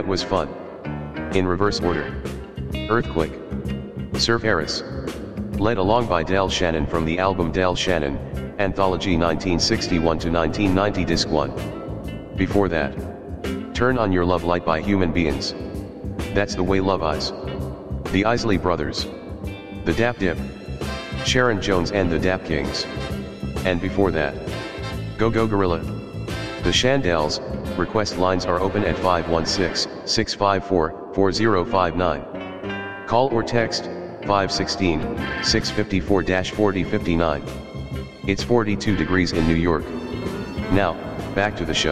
was fun. In reverse order. Earthquake. Surf Eris. Led along by Del Shannon from the album Del Shannon, Anthology 1961 to 1990 Disc 1. Before that. Turn on Your Love Light by Human Beings. That's the Way Love Is. The Isley Brothers. The Dap Dip. Sharon Jones and the Dap Kings. And before that. Go Go Gorilla. The Shandels. Request lines are open at 516-654-4059. Call or text 516-654-4059. It's 42 degrees in New York. Now, back to the show.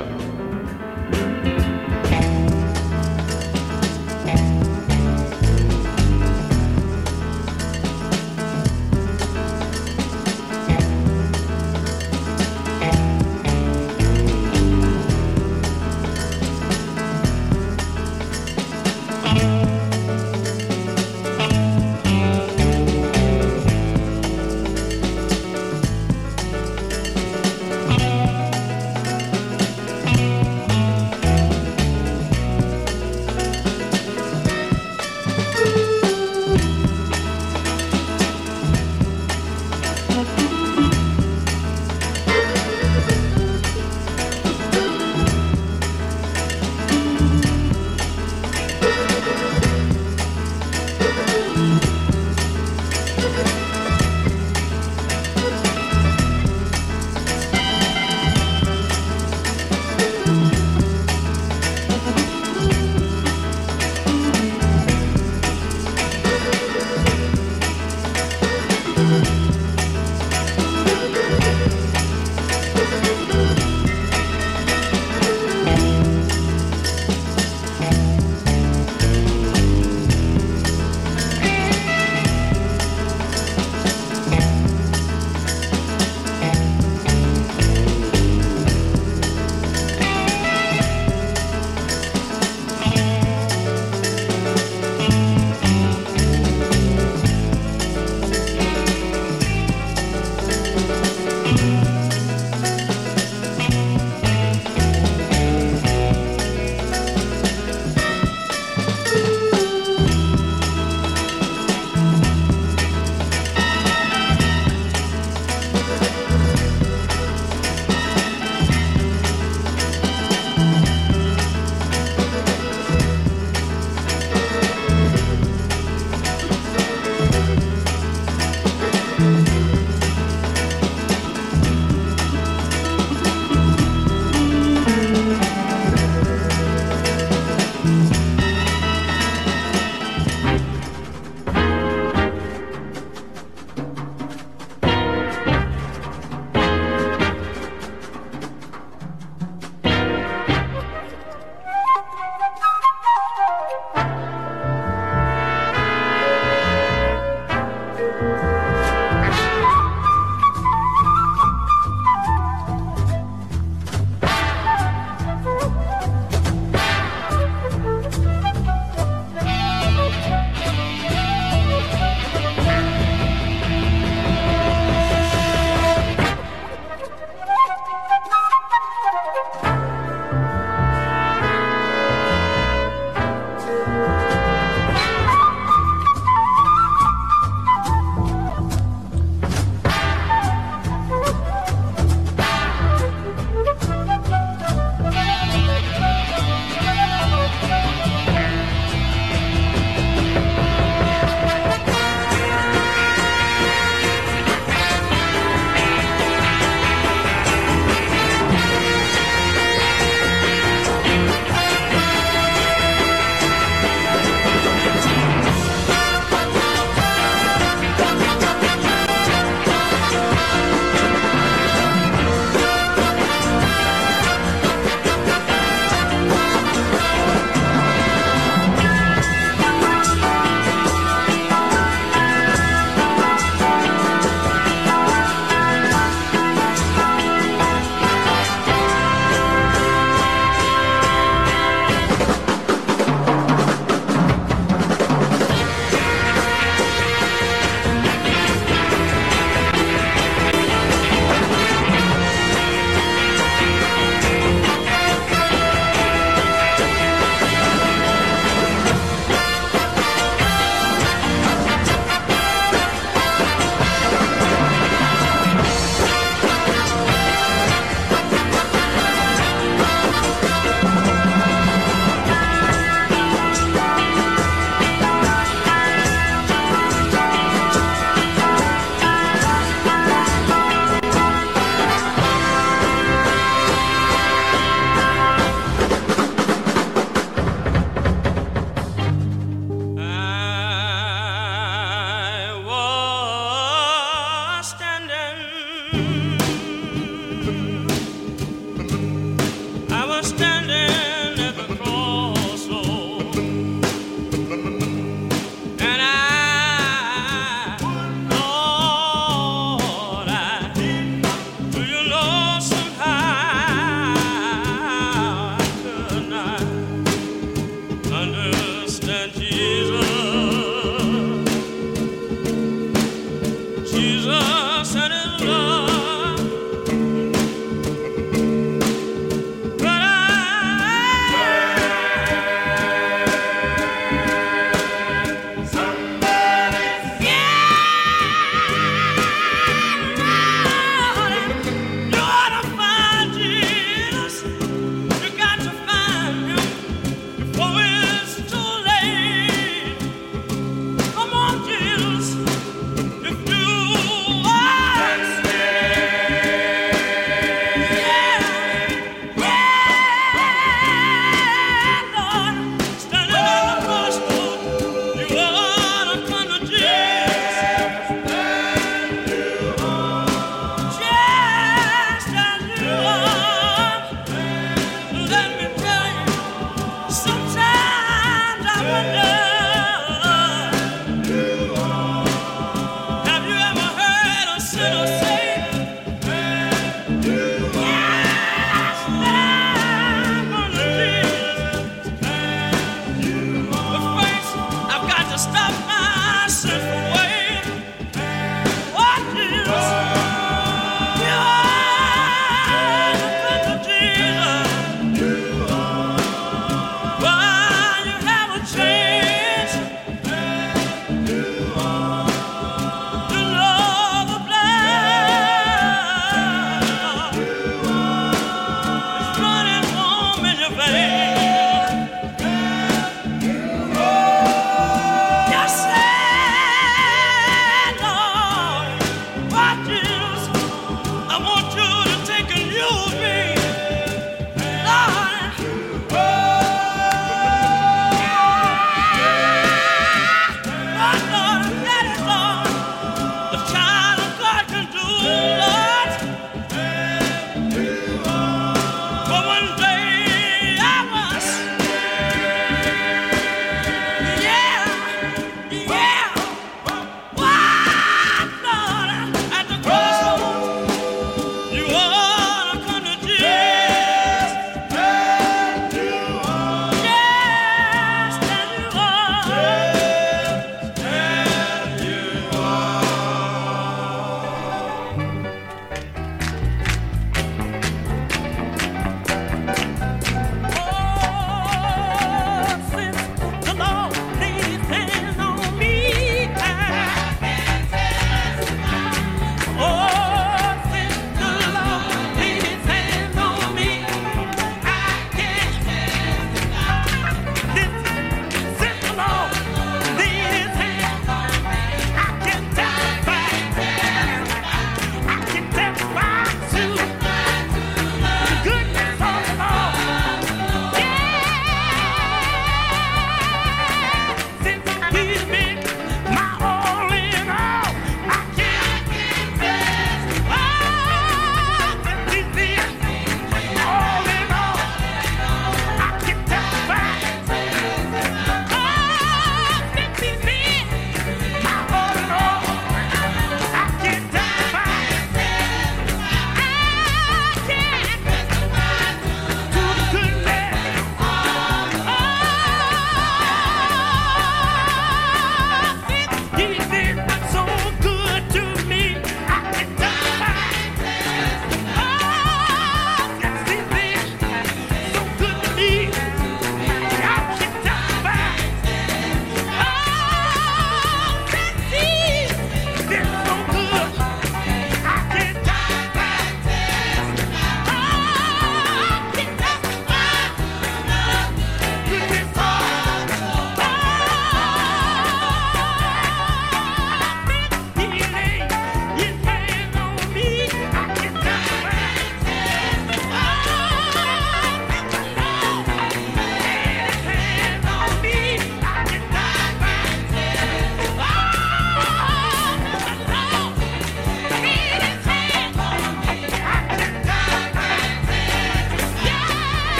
I was standing at the crossroads, and Lord, do you know somehow I could not understand Jesus. Jesus and his love.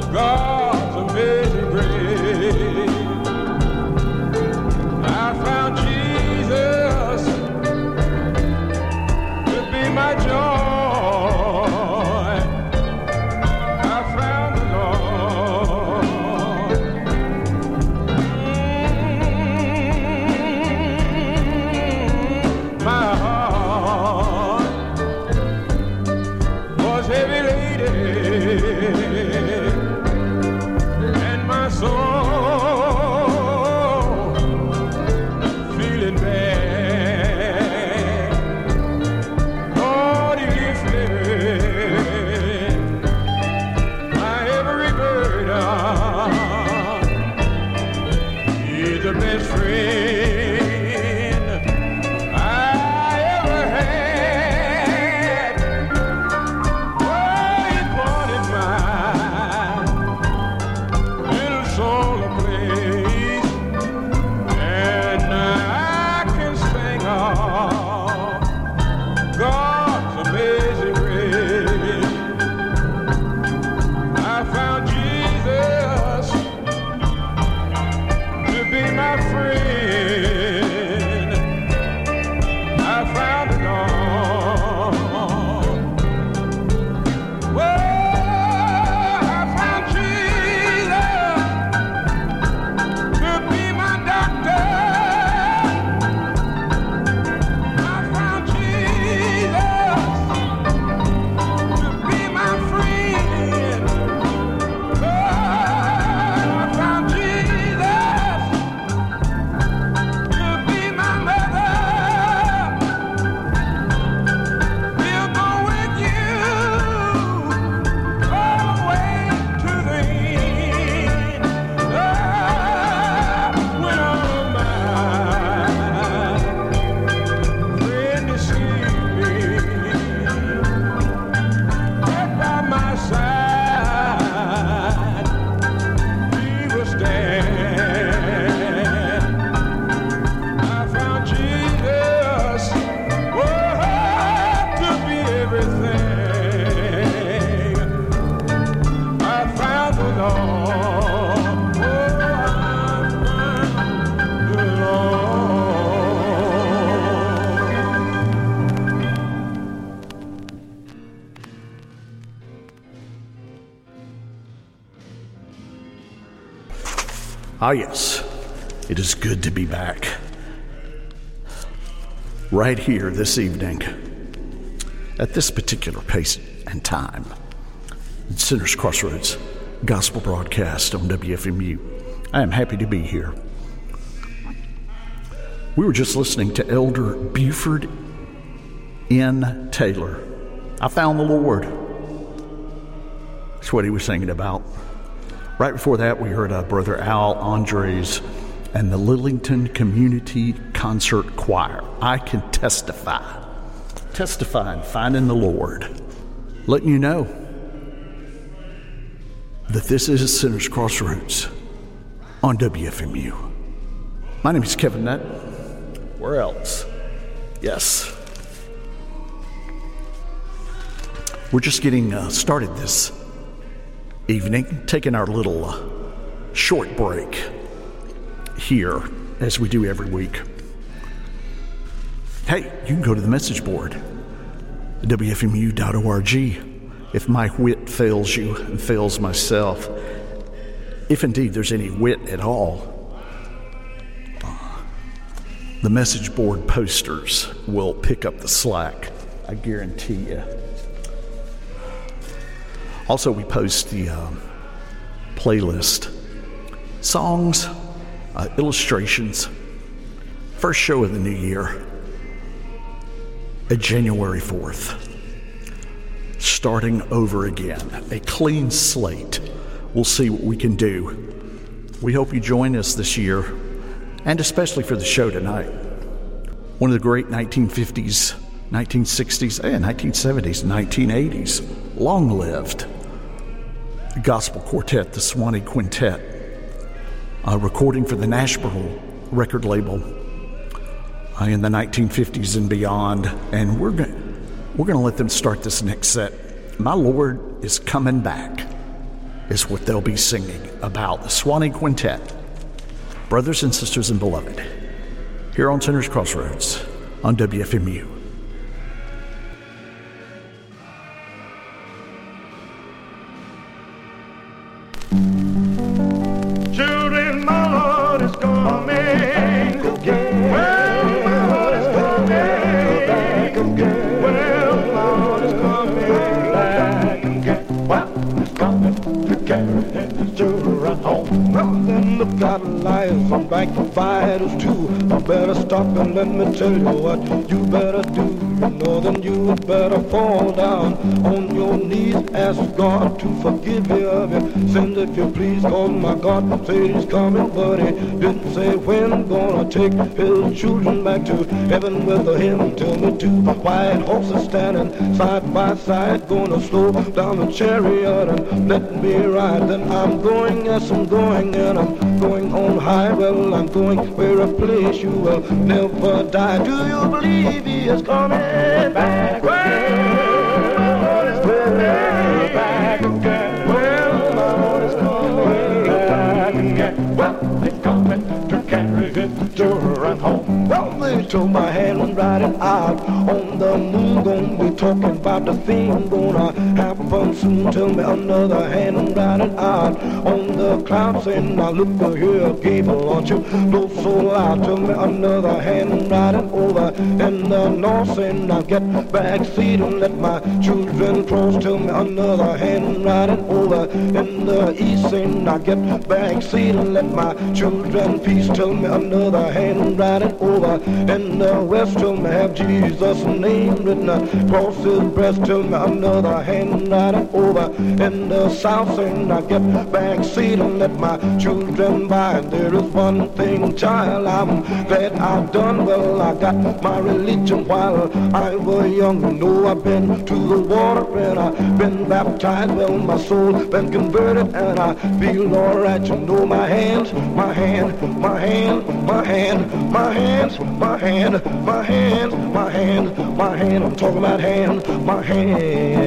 God's amazing grace. I found Jesus to be my joy. Ah, yes, it is good to be back. Right here this evening, at this particular pace and time, at Sinners Crossroads Gospel Broadcast on WFMU. I am happy to be here. We were just listening to Elder Buford N. Taylor. I found the Lord. That's what he was singing about. Right before that, we heard Brother Al Andres and the Lillington Community Concert Choir. I can testify and finding the Lord, letting you know that this is Sinners Crossroads on WFMU. My name is Kevin Nutt. Where else? Yes. We're just getting started this evening, taking our little short break here as we do every week. Hey, you can go to the message board, WFMU.org. If my wit fails you and fails myself, if indeed there's any wit at all, the message board posters will pick up the slack, I guarantee you. Also, we post the playlist, songs, illustrations, first show of the new year, January 4th. Starting over again, a clean slate. We'll see what we can do. We hope you join us this year, and especially for the show tonight. One of the great 1950s, 1960s, and 1970s, 1980s, long-lived gospel quartet, the Swanee Quintet, recording for the Nashville record label in the 1950s and beyond. And we're going to let them start this next set. My Lord is coming back. is what they'll be singing about. The Swanee Quintet, brothers and sisters and beloved, here on Sinners Crossroads on WFMU. Children, my Lord is coming again. Well, my Lord is coming back again. Well, my Lord is coming back again. Well, he's coming to carry his children home. Well, then the God liars and backbiters too. I better stop and let me tell you what you better do. You know, then you better fall down on your knees, ask God to forgive you of your sins if you please. Cause my God said he's coming, but he didn't say when. Gonna take his children back to heaven with him. Tell me two white horses standing side by side, gonna slow down the chariot and let me ride. Then I'm going, yes I'm going, and I'm going on high. Well, I'm going where a place you will never die. Do you believe he is coming back again? Well, my Lord is coming back again. Well, my Lord is coming back again. Well, he's coming to carry his children home. Well, they told my hand riding out on the moon. Gonna be talking about the thing gonna happen soon. Tell me another hand riding out on the clouds, saying, now look here, Gable, aren't you blow so loud? Tell me another hand riding over in the north, saying, now get back seat and let my children cross. Tell me another hand riding over in the east, saying, now get back seat and let my children peace. Tell me another hand riding over in the west, tell me have Jesus' name written across his breast. Tell me another hand riding over in the south, saying, now get back seat and let my children by. There is one thing, child, I'm glad I've done. Well, I got my religion while I was young. You know, I've been to the water and I've been baptized. Well, my soul been converted and I feel alright. You know, my hands, my hand, my hand, my hand, my hands, my hand, my hands, my hand, my hand. I'm talking about hand, my hand,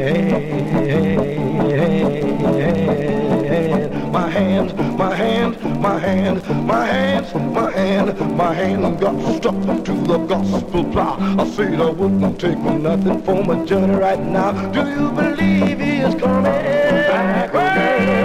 my hand, my hand, my hand, my hands, my hand, my hand. I got stuck to the gospel plow. I said I wouldn't take nothing for my journey right now. Do you believe he is coming back again?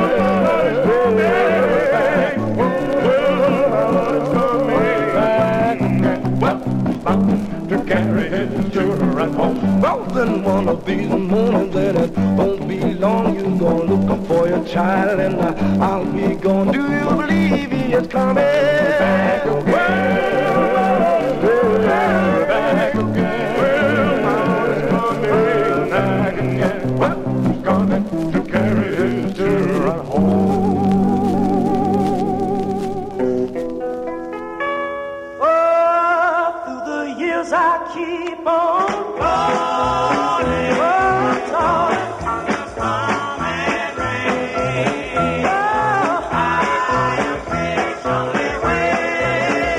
To carry his children home. Well, then one of these mornings, and it won't be long, you're gonna look for your child, and I'll be gone. Do you believe he is coming back again? Well, back again. Well, my Lord is coming back again. Well, he's coming to carry his children home. I keep on calling, come and rain. I am patiently waiting.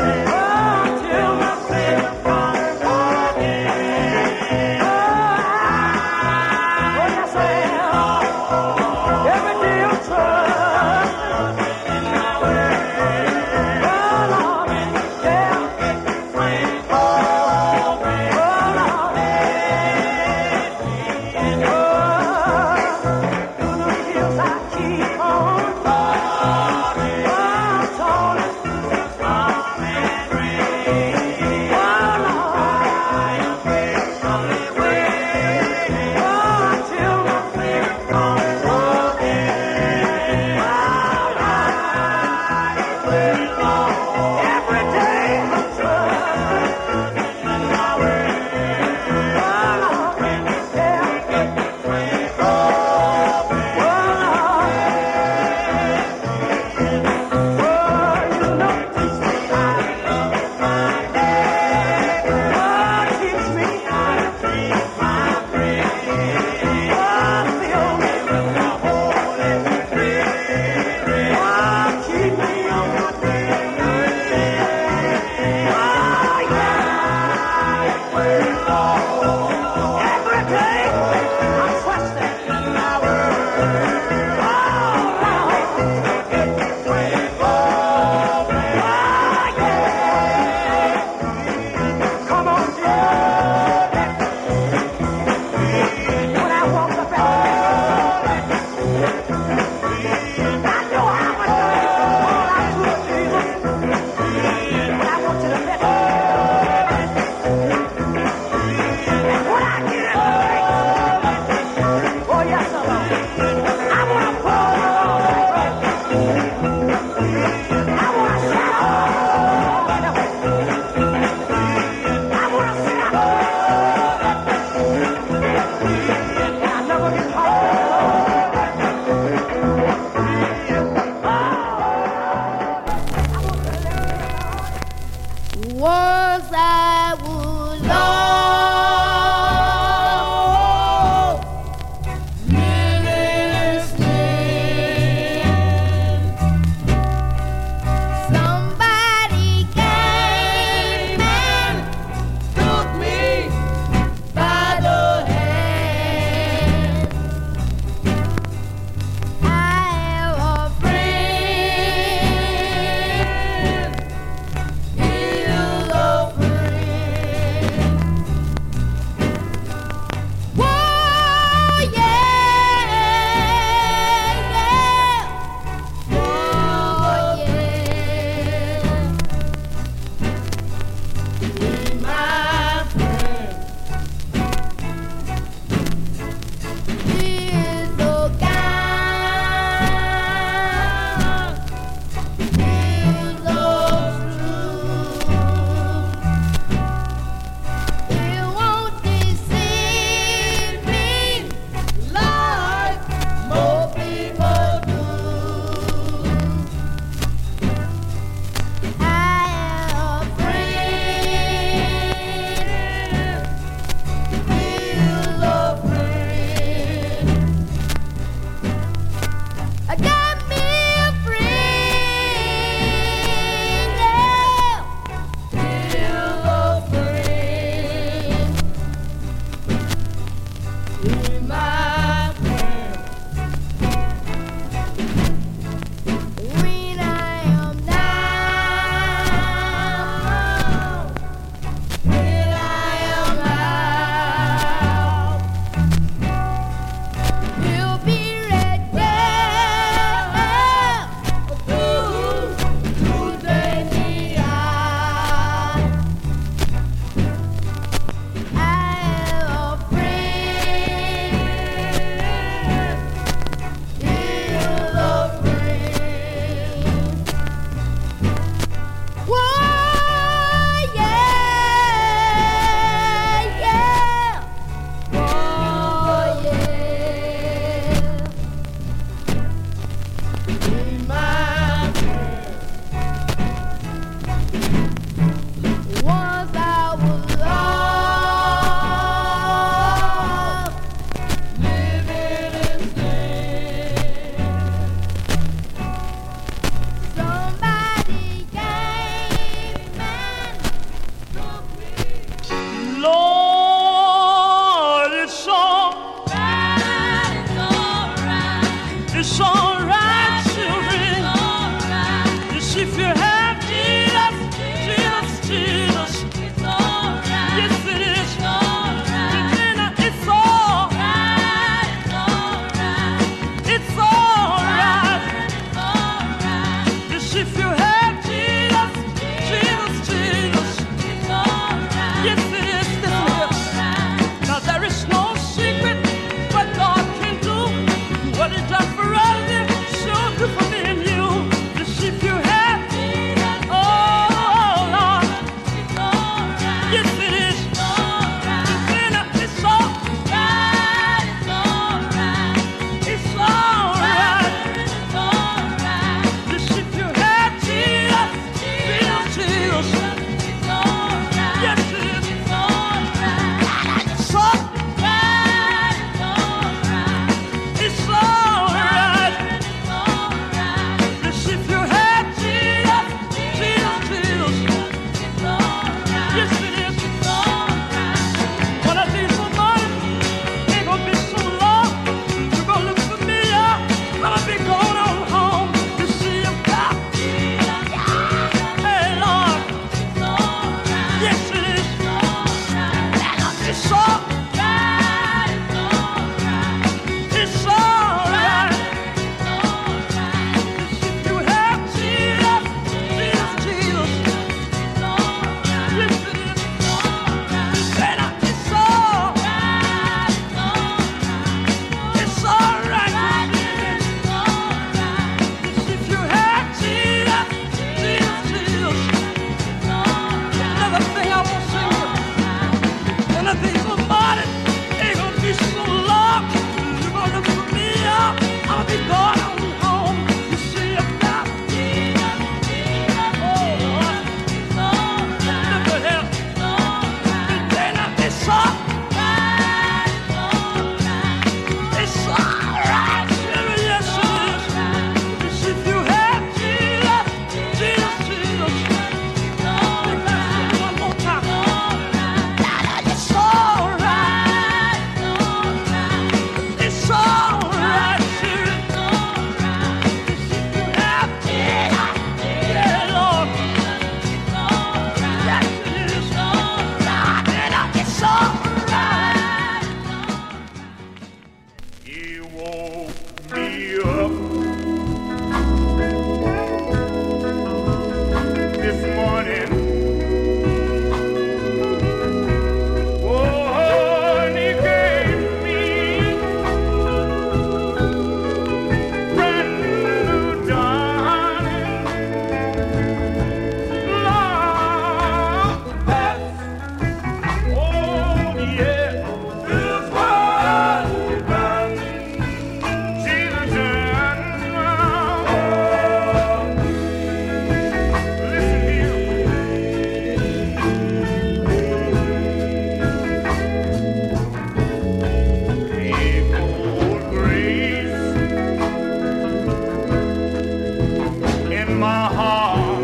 my heart.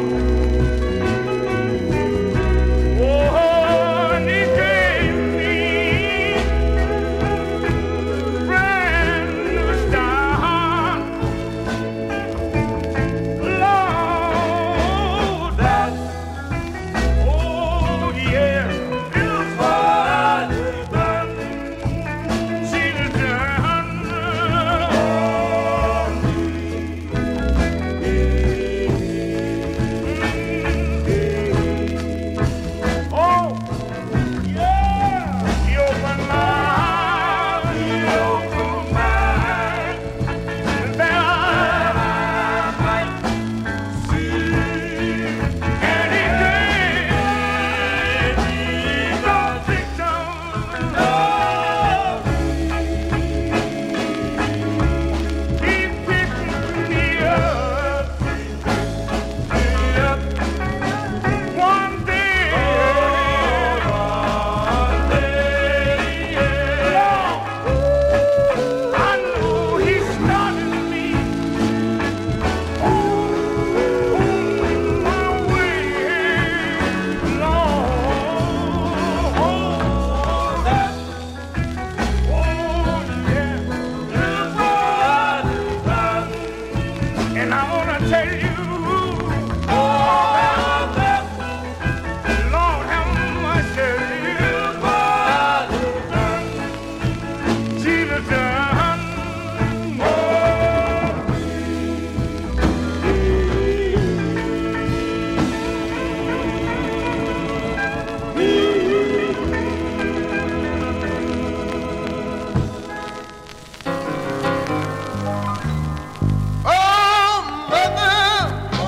Oh, and he gave me brand new start. Lord, that, oh yeah, is what she's done. Oh, yeah, you open my eyes, you open my eyes, and then I might see, and he gave me the victim. He picked me up one day. I know he started me on my way, Lord. That, and I wanna tell you, Lord, how much Jesus done. Oh, mother,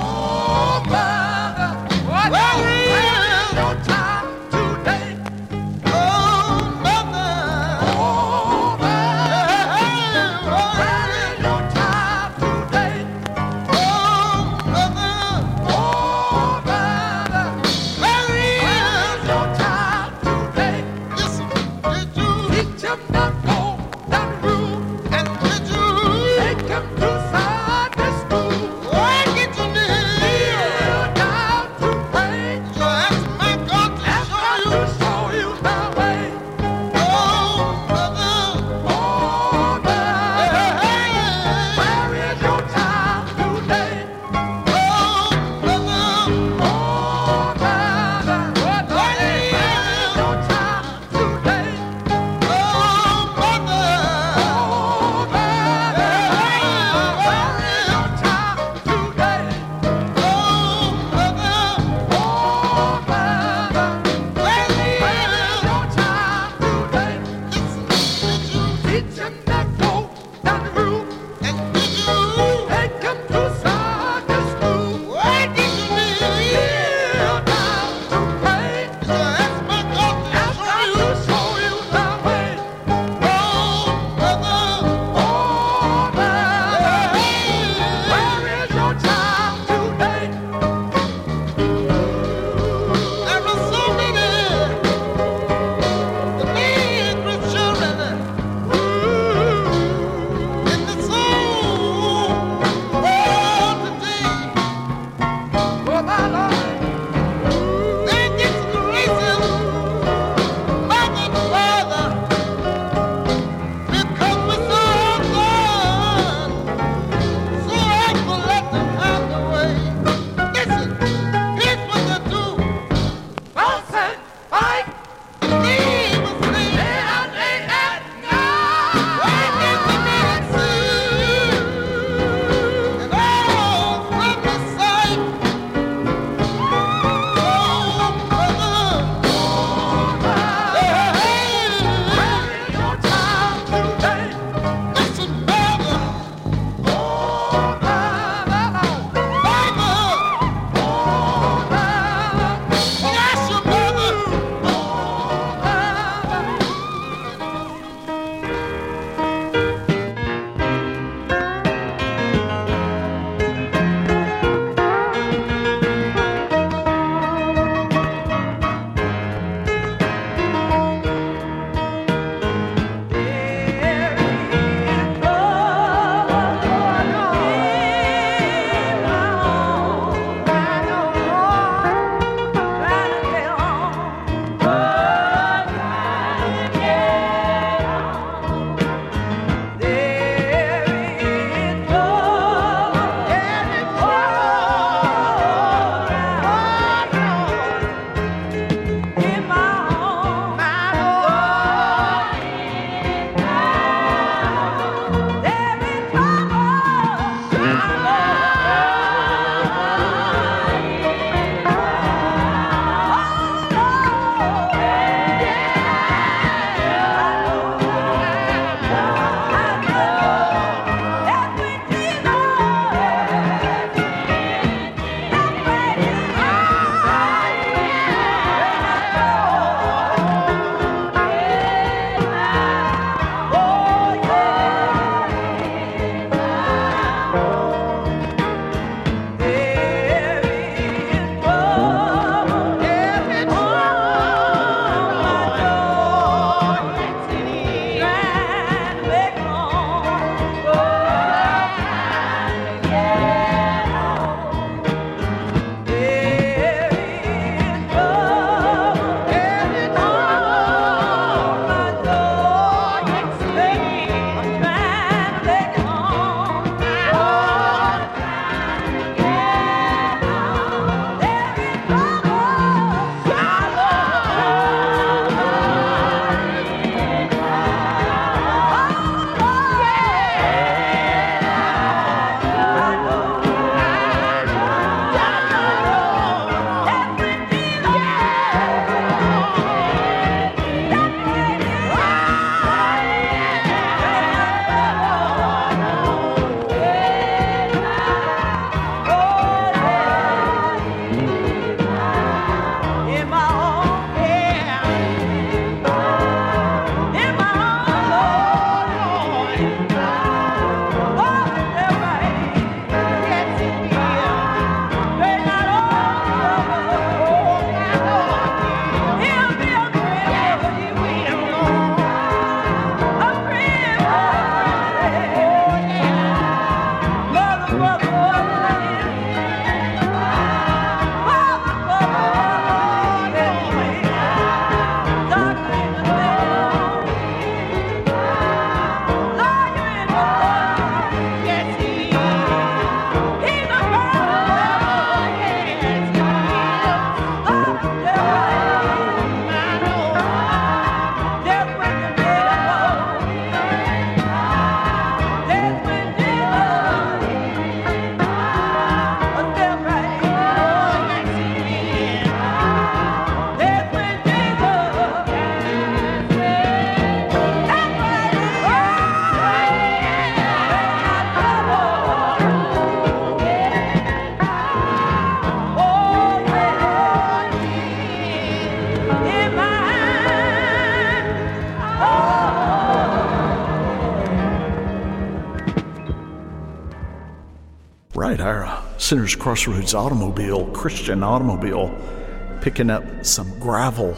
Sinners Crossroads automobile, Christian automobile, picking up some gravel.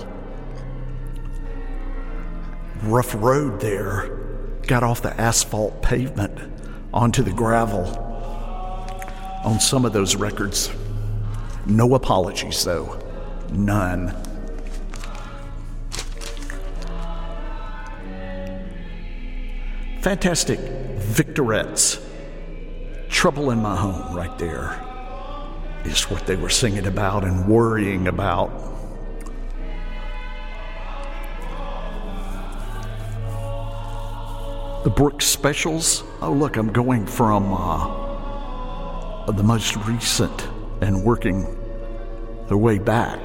Rough road there, got off the asphalt pavement onto the gravel on some of those records. No apologies, though. None. Fantastic Victorettes. Trouble in My Home right there is what they were singing about and worrying about. The Brooks Specials. Oh, look, I'm going from the most recent and working their way back.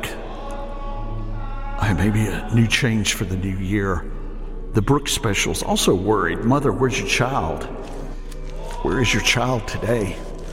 Maybe a new change for the new year. The Brooks Specials. Also worried. Mother, where's your child? Where is your child today?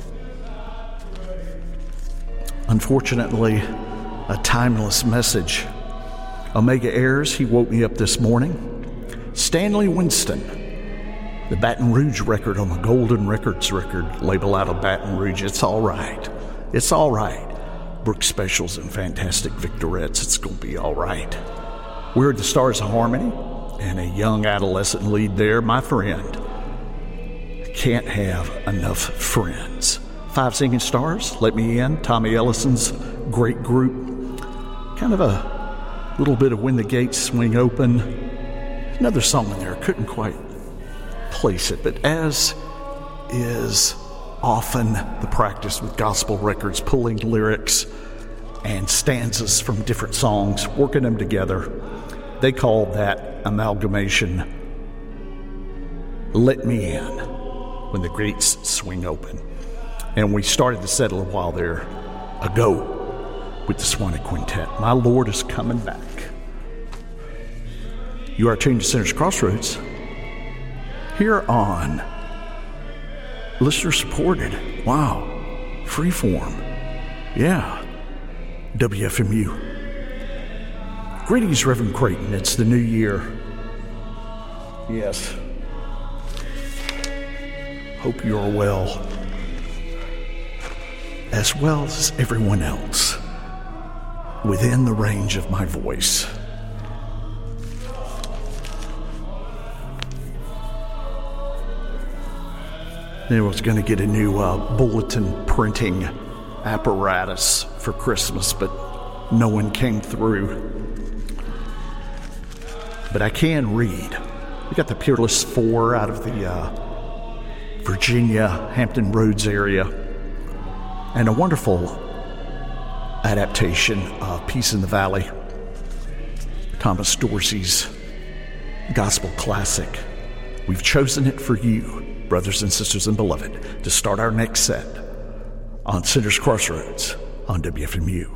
Unfortunately, a timeless message. Omega Airs, he woke me up this morning. Stanley Winston, the Baton Rouge record on the Golden Records record label out of Baton Rouge. It's all right. It's all right. Brooks Specials and Fantastic Victorettes. It's going to be all right. We're the Stars of Harmony and a young adolescent lead there. My friend. Can't have enough friends. 5 Singing Stars, Let Me In, Tommy Ellison's great group. Kind of a little bit of When the Gates Swing Open. Another song in there, couldn't quite place it, but as is often the practice with gospel records, pulling lyrics and stanzas from different songs, working them together, they called that amalgamation Let Me In. When the Gates Swing Open. And we started the set a little while there ago with the Swanee Quintet. My Lord is coming back. You are tuned to Sinners Crossroads here on listener supported. Wow. Freeform. Yeah. WFMU. Greetings, Reverend Creighton. It's the new year. Yes. Hope you're well as everyone else within the range of my voice. They was going to get a new bulletin printing apparatus for Christmas, but no one came through. But I can read. We got the Peerless 4 out of the Virginia, Hampton Roads area, and a wonderful adaptation of Peace in the Valley, Thomas Dorsey's gospel classic. We've chosen it for you, brothers and sisters and beloved, to start our next set on Sinners Crossroads on WFMU.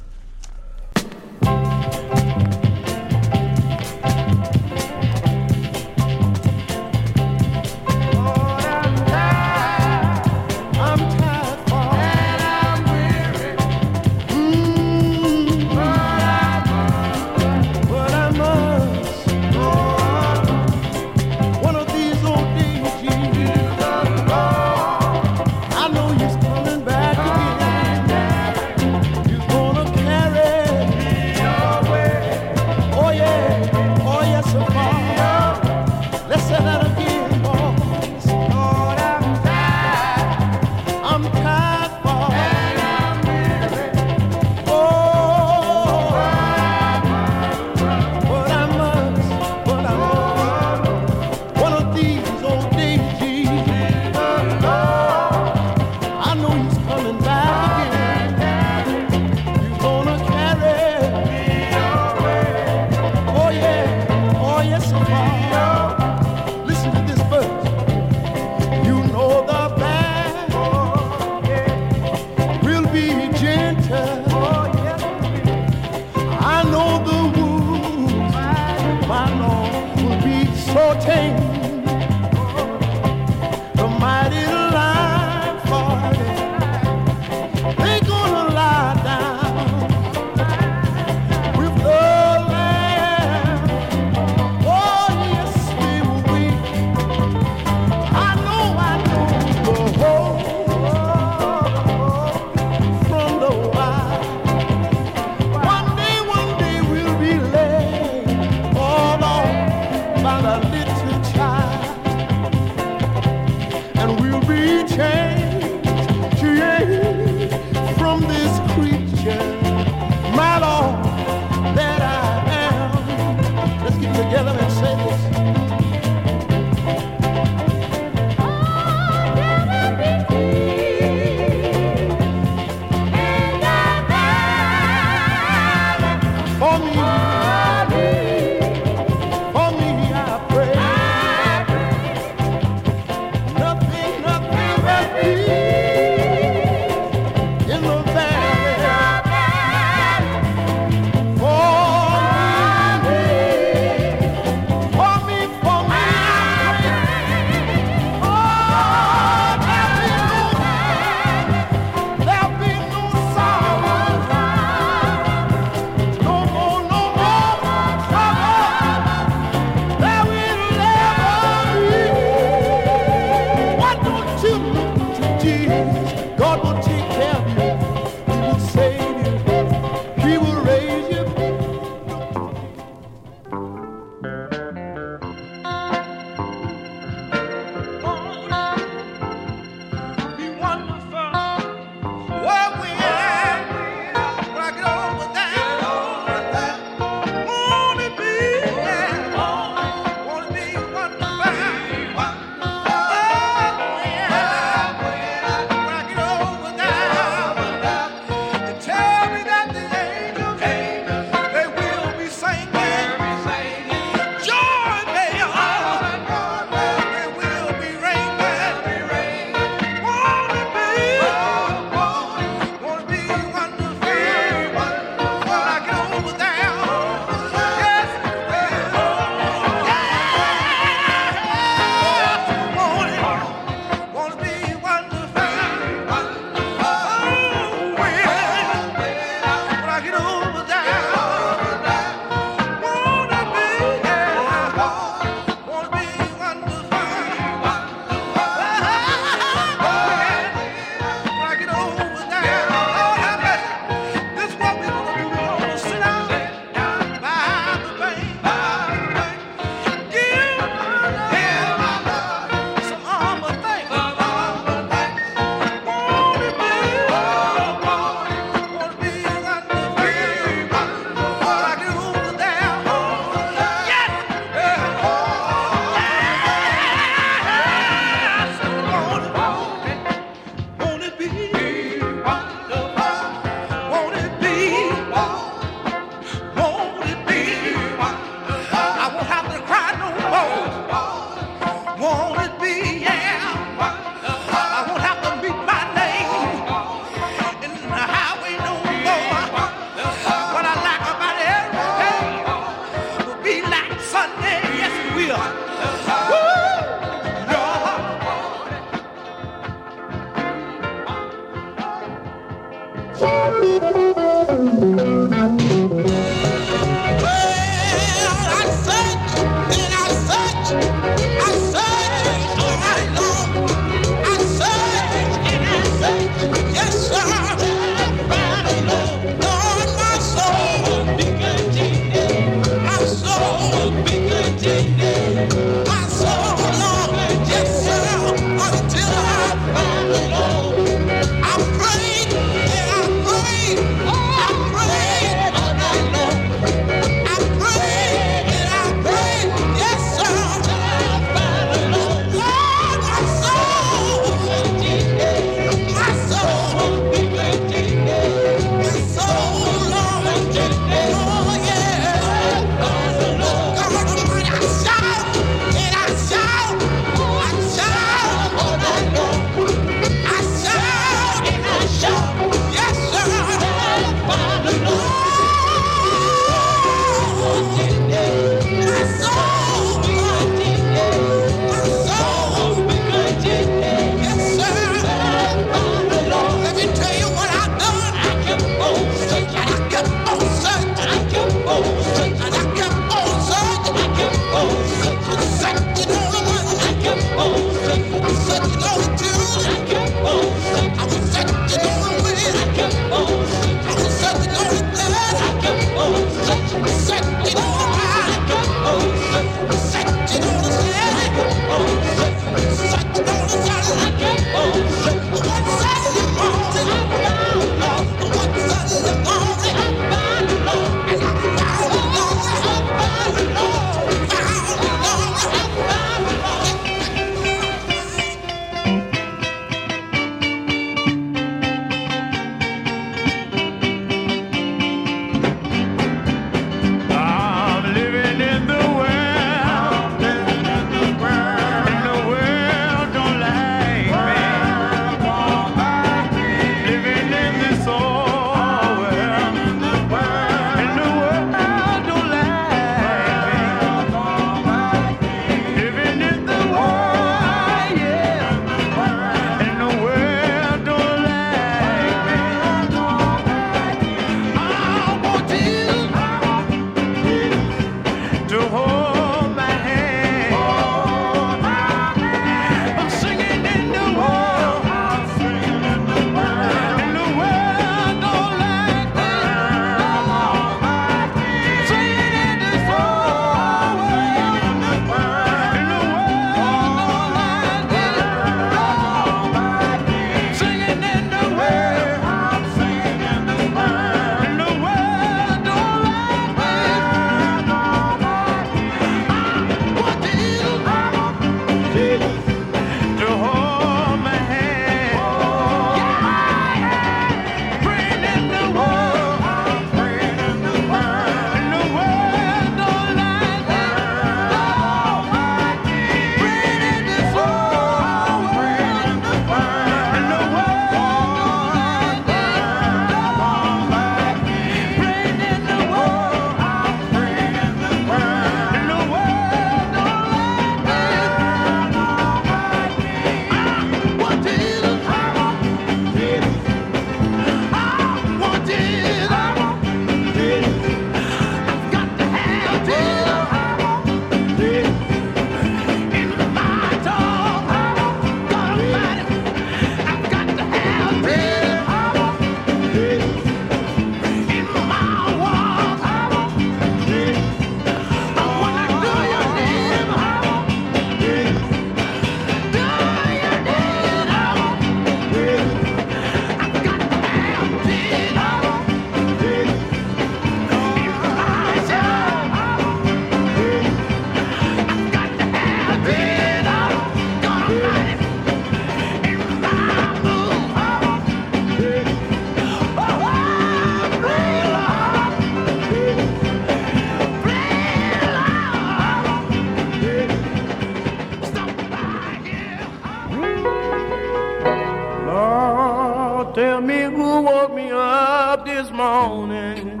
Tell me who woke me up this morning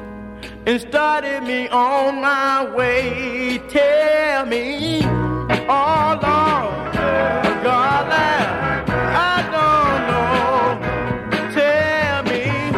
and started me on my way. Tell me, oh Lord, God, I don't know. Tell me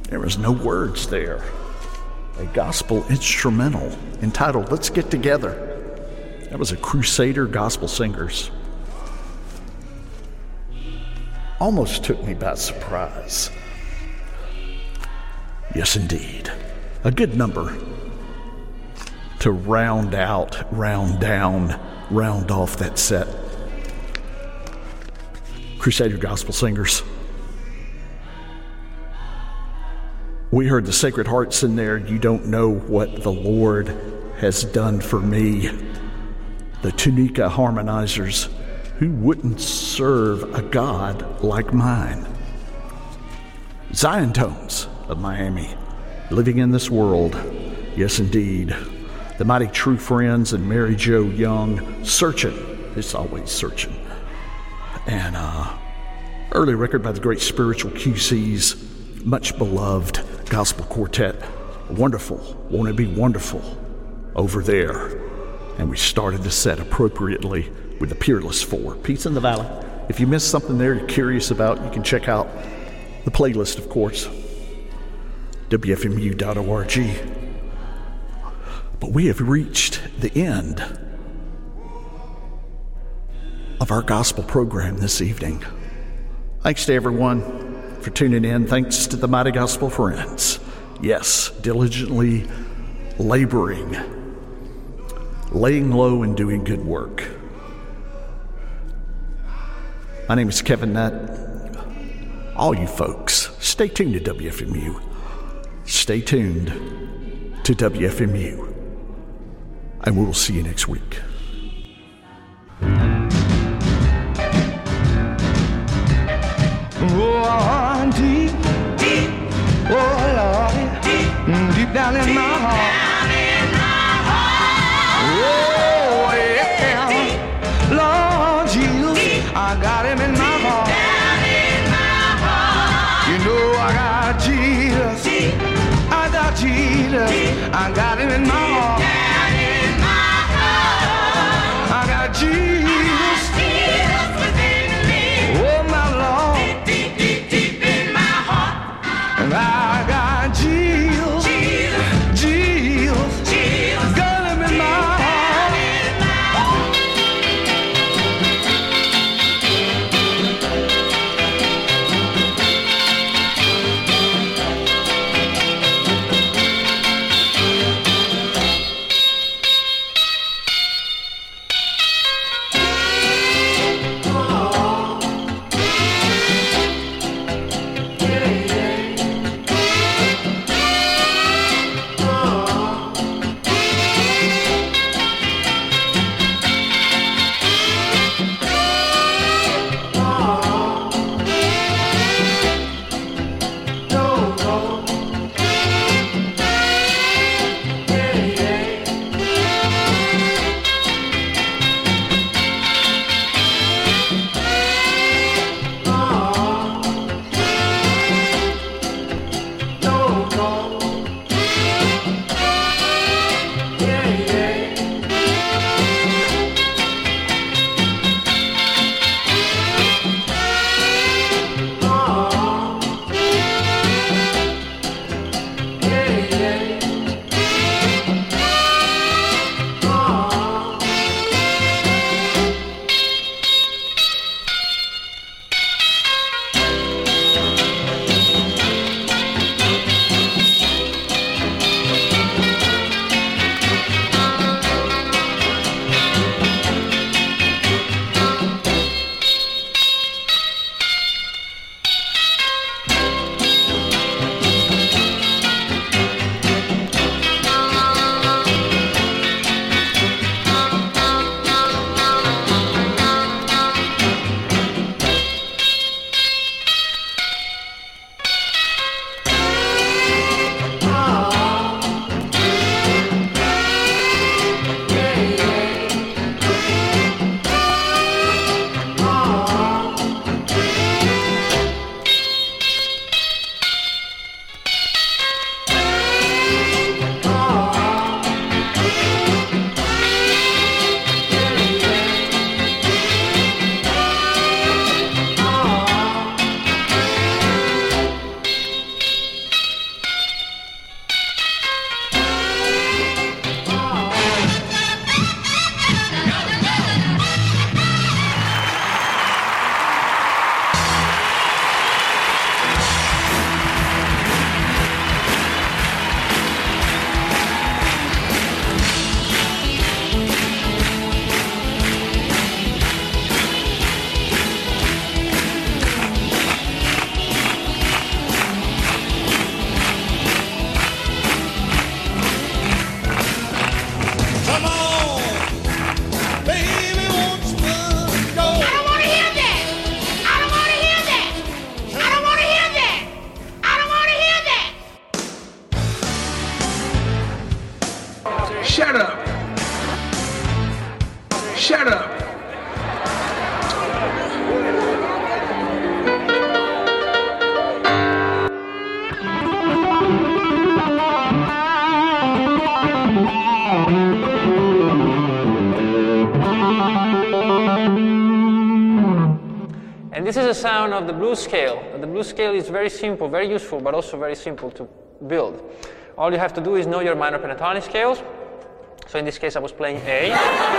There was no words there. A gospel instrumental entitled Let's Get Together. That was a Crusader Gospel Singers. Almost took me by surprise. Yes, indeed. A good number to round out, round down, round off that set. Crusader Gospel Singers. We heard the Sacred Hearts in there. You don't know what the Lord has done for me. The Tunica Harmonizers. Who wouldn't serve a God like mine? Zion Tones of Miami. Living in this world. Yes, indeed. The Mighty True Friends and Mary Jo Young. Searching. It's always searching. And early record by the great Spiritual QCs. Much beloved gospel quartet. Wonderful. Won't it be wonderful over there? And we started the set appropriately with the Peerless Four. Peace in the Valley. If you missed something there you're curious about, you can check out the playlist, of course. WFMU.org. But we have reached the end of our gospel program this evening. Thanks to everyone for tuning in. Thanks to the Mighty Gospel Friends. Yes, diligently laboring, laying low and doing good work. My name is Kevin Nutt. All you folks, stay tuned to WFMU. Stay tuned to WFMU. And we will see you next week. Oh, deep, deep, oh Lord, deep down in my heart. Oh yeah, Lord Jesus, I got him in my heart. You know I got Jesus, I got Jesus, I got him in my heart. I got Jesus. I got Jesus, Jesus, got him in my heart. And this is a sound of the blues scale. The blues scale is very simple, very useful, but also very simple to build. All you have to do is know your minor pentatonic scales. So in this case I was playing A.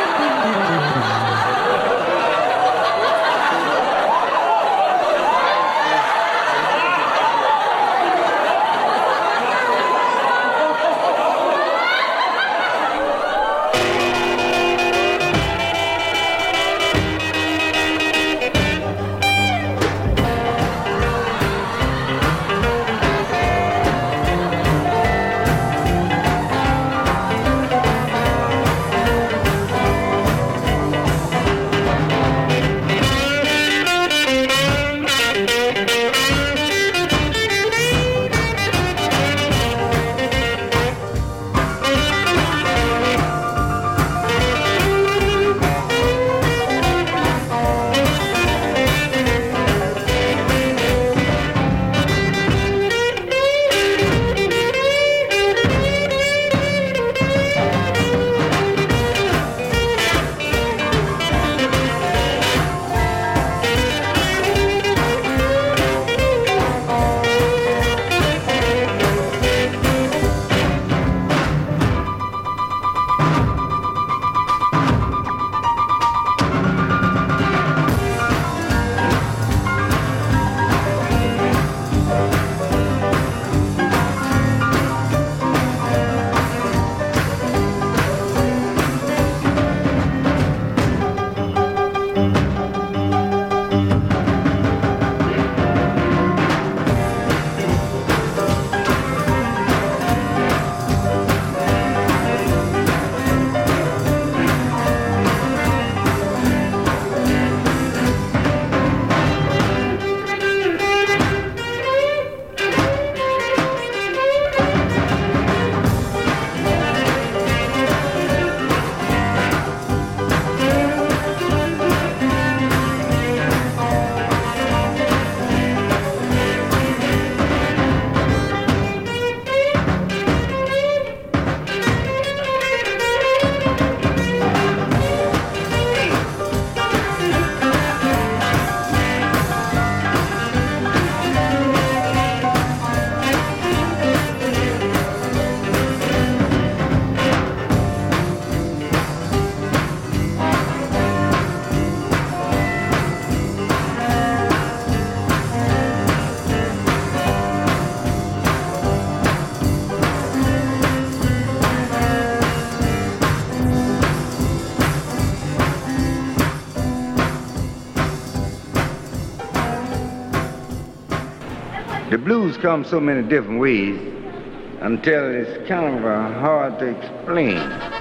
The blues come so many different ways until it's kind of hard to explain.